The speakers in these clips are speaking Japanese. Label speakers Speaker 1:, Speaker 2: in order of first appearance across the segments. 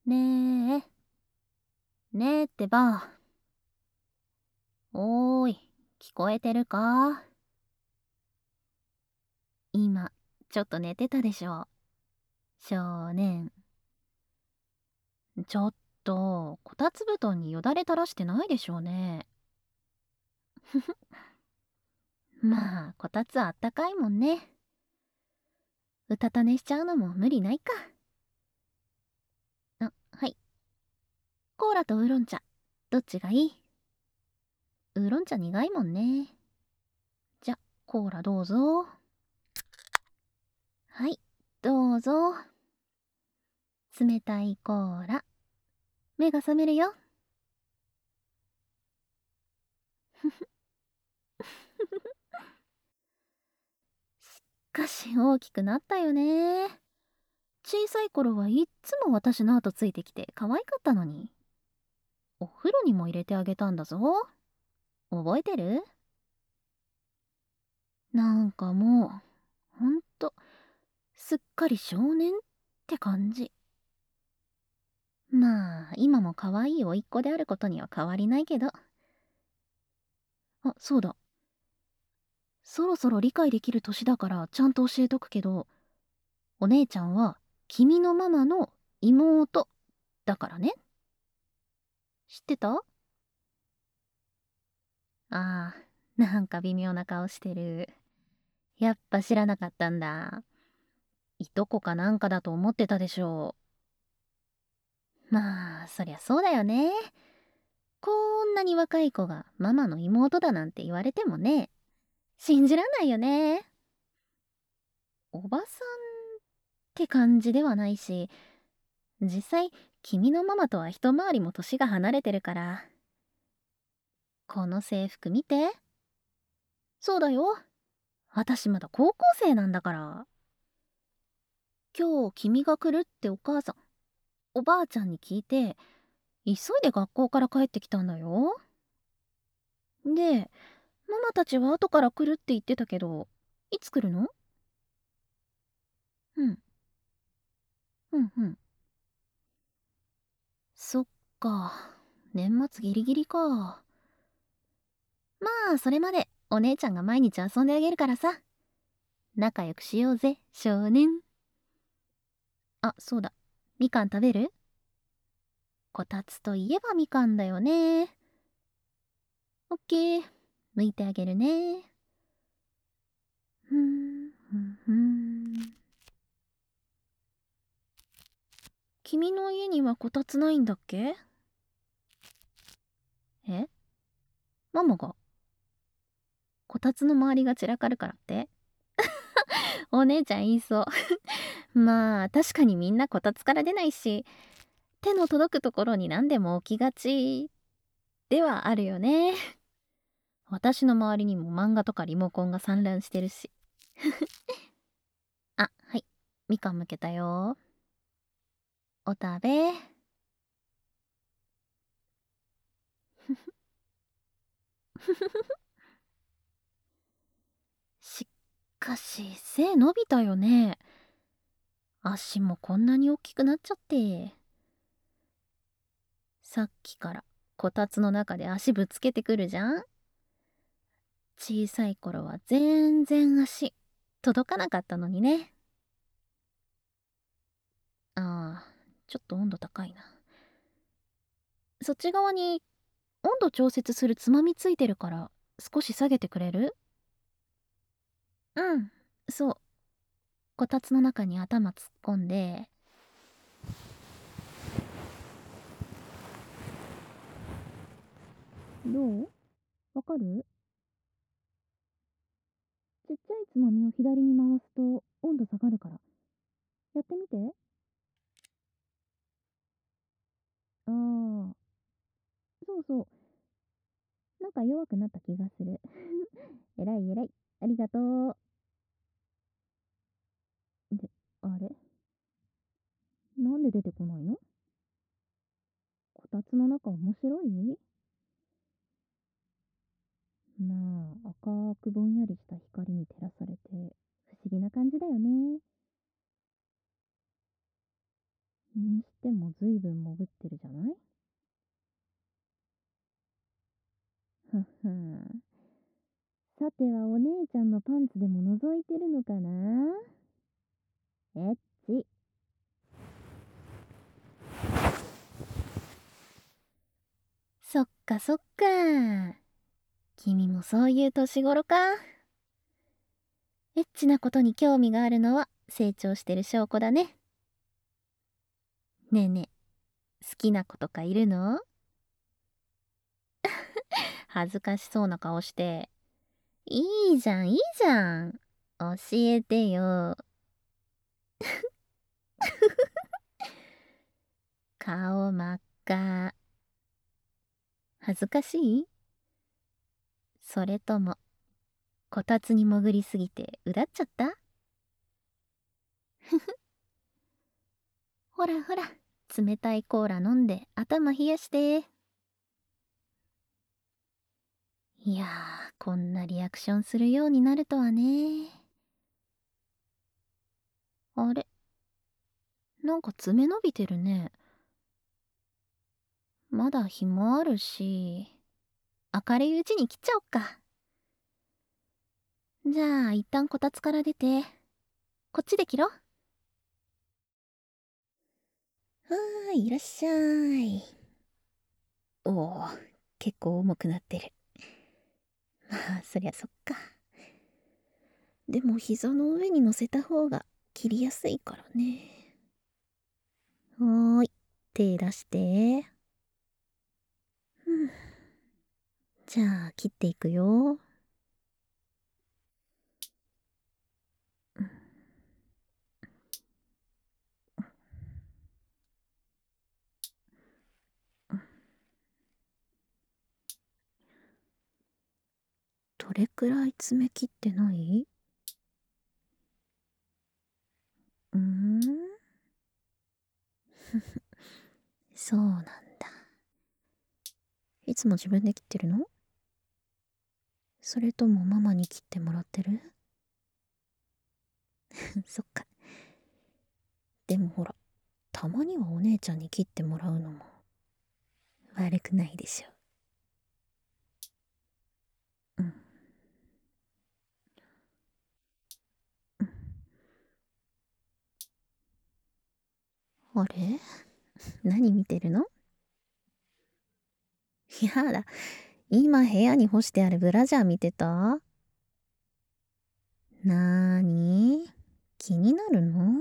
Speaker 1: ねえ、ねえってば。おーい、聞こえてるか？今、ちょっと寝てたでしょ。少年。ちょっと、こたつ布団によだれ垂らしてないでしょうね。まあ、こたつあったかいもんね。うたた寝しちゃうのも無理ないか。あ、はい。コーラとウーロン茶、どっちがいい？ウーロン茶苦いもんね。じゃ、コーラどうぞ。はい、どうぞ。冷たいコーラ。目が覚めるよ。しかし大きくなったよね。小さい頃はいっつも私の後ついてきて可愛かったのに。お風呂にも入れてあげたんだぞ。覚えてる？なんかもう、ほんと、すっかり少年って感じ。まあ、今も可愛い甥っ子であることには変わりないけど。あ、そうだ。そろそろ理解できる年だからちゃんと教えとくけど、お姉ちゃんは君のママの妹だからね。知ってた？ああ、なんか微妙な顔してる。やっぱ知らなかったんだ。いとこかなんかだと思ってたでしょう。まあ、そりゃそうだよね。こんなに若い子がママの妹だなんて言われてもね、信じらんないよね。おばさんって感じではないし、実際、君のママとは一回りも年が離れてるから。この制服見て。そうだよ。私まだ高校生なんだから。今日君が来るってお母さん、おばあちゃんに聞いて、急いで学校から帰ってきたんだよ。で、ママたちは後から来るって言ってたけど、いつ来るの？うん、うんうん。そっか。年末ギリギリか。まあ、それまでお姉ちゃんが毎日遊んであげるからさ。仲良くしようぜ、少年。あ、そうだ。みかん食べる？こたつといえばみかんだよね。オッケー。剥いてあげるね。ふん、ふんふん。君の家にはこたつないんだっけ？え？ママがこたつの周りが散らかるからって？お姉ちゃん言いそう。まあ、確かにみんなこたつから出ないし、手の届くところに何でも置きがちではあるよね。私の周りにも漫画とかリモコンが散乱してるし。あ、はい。みかんむけたよ。お食べ。しっかし、背伸びたよね。足もこんなに大きくなっちゃって。さっきからこたつの中で足ぶつけてくるじゃん。小さい頃は全然足届かなかったのにね。ああ、ちょっと温度高いな。そっち側に温度調節するつまみついてるから少し下げてくれる？うん、そう。こたつの中に頭突っ込んで。どう？わかる？ちっちゃいつまみを左に回すと温度下がるから。やってみて。ああ、そうそう。なんか弱くなった気がする。えらいえらい。ありがとう。で、あれなんで出てこないの？こたつの中面白い？まあ、赤くぼんやりした光に照らされて、不思議な感じだよね。 にしてもずいぶん潜ってるじゃない？ふんふん。さてはお姉ちゃんのパンツでも覗いてるのかな？エッチ。そっかそっか。君もそういう年頃か。エッチなことに興味があるのは成長してる証拠だね。ねえねえ、好きな子とかいるの？恥ずかしそうな顔して。いいじゃん、いいじゃん。教えてよ。顔真っ赤。恥ずかしい？それとも、こたつに潜りすぎてうだっちゃった？ほらほら、冷たいコーラ飲んで頭冷やして。いやー、こんなリアクションするようになるとはね。あれ、なんか爪伸びてるね。まだ日もあるし、明るいうちに切っちゃおっか。じゃあ、一旦こたつから出て、こっちで切ろ。はーい、いらっしゃい。おお、結構重くなってる。まあ、そりゃそっか。でも膝の上に乗せた方が切りやすいからね。はーい、手出して。うん。じゃあ、切っていくよ。どれくらい爪切ってない？うーん。そうなんだ。いつも自分で切ってるの？それともママに切ってもらってる？そっか。でもほら、たまにはお姉ちゃんに切ってもらうのも悪くないでしょ。うん。あれ？何見てるの？やだ。今部屋に干してあるブラジャー見てた？なーに？気になるの？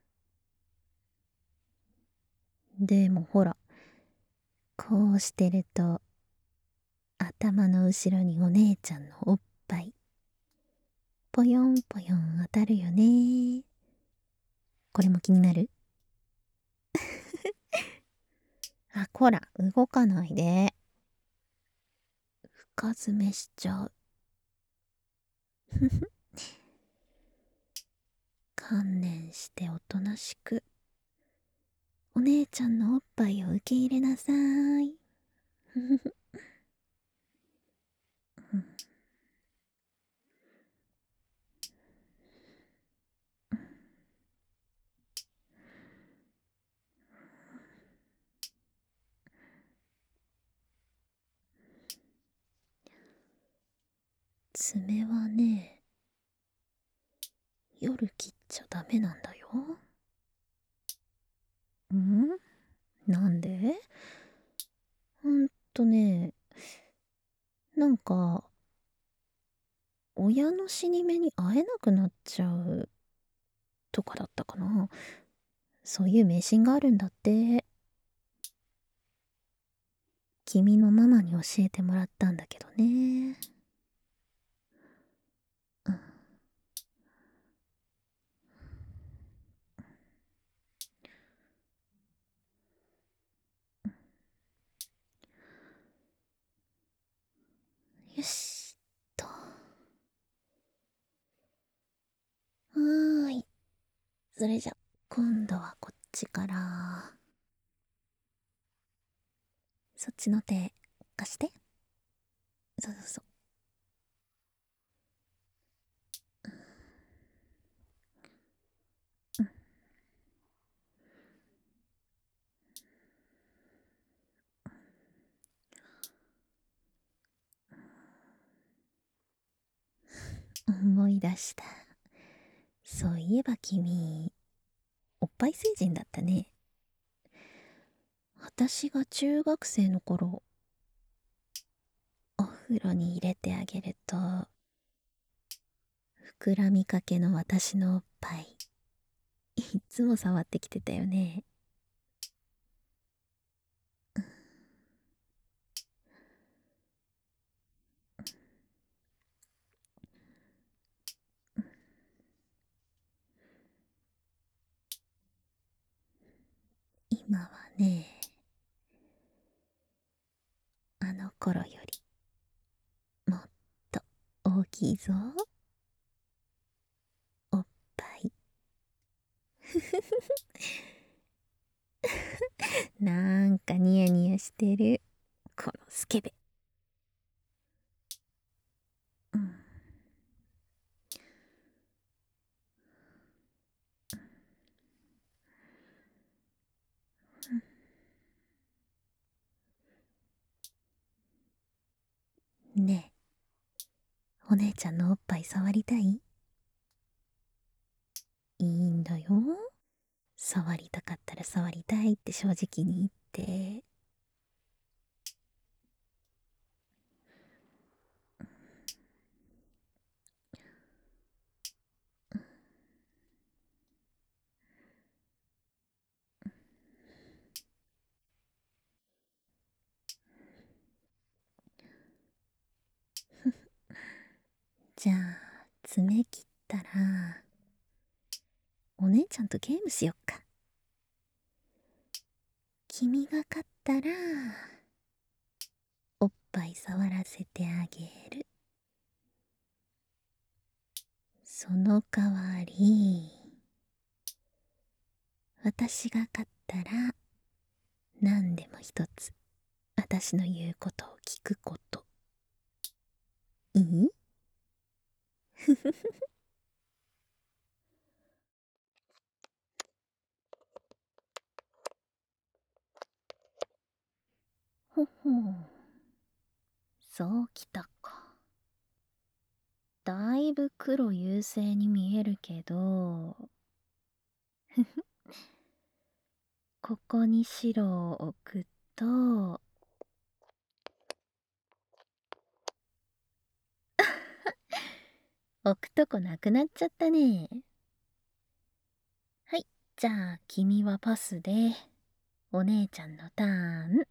Speaker 1: でもほら、こうしてると頭の後ろにお姉ちゃんのおっぱいぽよんぽよん当たるよね。これも気になる？あ、こら、動かないで。深爪しちゃう。観念しておとなしくお姉ちゃんのおっぱいを受け入れなさい。爪はね、夜切っちゃダメなんだよ。ん？なんで？ね、なんか、親の死に目に会えなくなっちゃうとかだったかな。そういう迷信があるんだって。君のママに教えてもらったんだけどね。うん。よしと。はーい。それじゃ、今度はこっちから。そっちの手、貸して。そうそうそう。 思い出した。そういえば君、おっぱい成人だったね。私が中学生の頃、お風呂に入れてあげると、膨らみかけの私のおっぱい、いっつも触ってきてたよね。今はね、あの頃よりもっと大きいぞ、おっぱい。なんかニヤニヤしてる、このスケベ。うん、ねえ、お姉ちゃんのおっぱい触りたい？いいんだよ。触りたかったら触りたいって正直に言って。じゃあ、爪切ったら、お姉ちゃんとゲームしよっか。君が勝ったら、おっぱい触らせてあげる。その代わり、私が勝ったら、何でも一つ、私の言うことを聞くこと。いい？ほほう。そうきたか。だいぶ黒優勢に見えるけど、ここに白を置くと、置くとこなくなっちゃったね。はい、じゃあ君はパスで、お姉ちゃんのターン。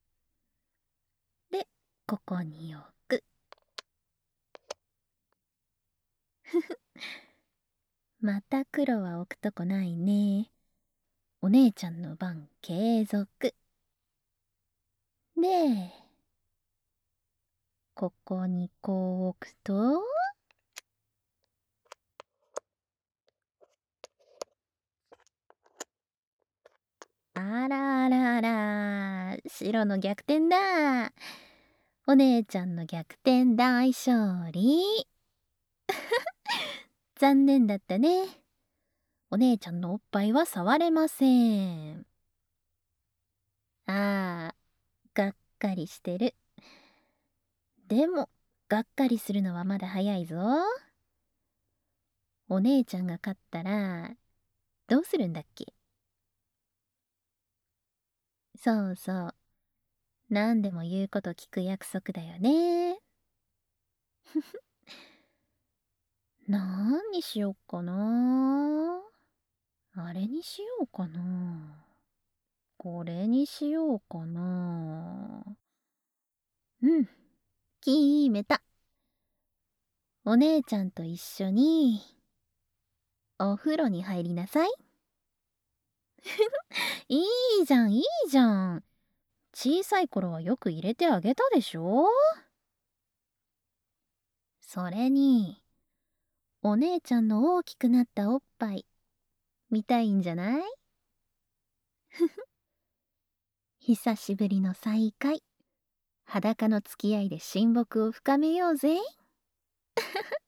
Speaker 1: で、ここに置く。また黒は置くとこないね。お姉ちゃんの番継続。で、ここにこう置くと、あらあらあら、白の逆転だ。お姉ちゃんの逆転大勝利。残念だったね。お姉ちゃんのおっぱいは触れません。ああ、がっかりしてる。でも、がっかりするのはまだ早いぞ。お姉ちゃんが勝ったら、どうするんだっけ？そうそう。何でも言うこと聞く約束だよね。何にしよっかな。あれにしようかな。これにしようかな。うん、決めた。お姉ちゃんと一緒に、お風呂に入りなさい。いいじゃん、いいじゃん。小さい頃はよく入れてあげたでしょ？それに、お姉ちゃんの大きくなったおっぱい、見たいんじゃない？久しぶりの再会。裸の付き合いで親睦を深めようぜ。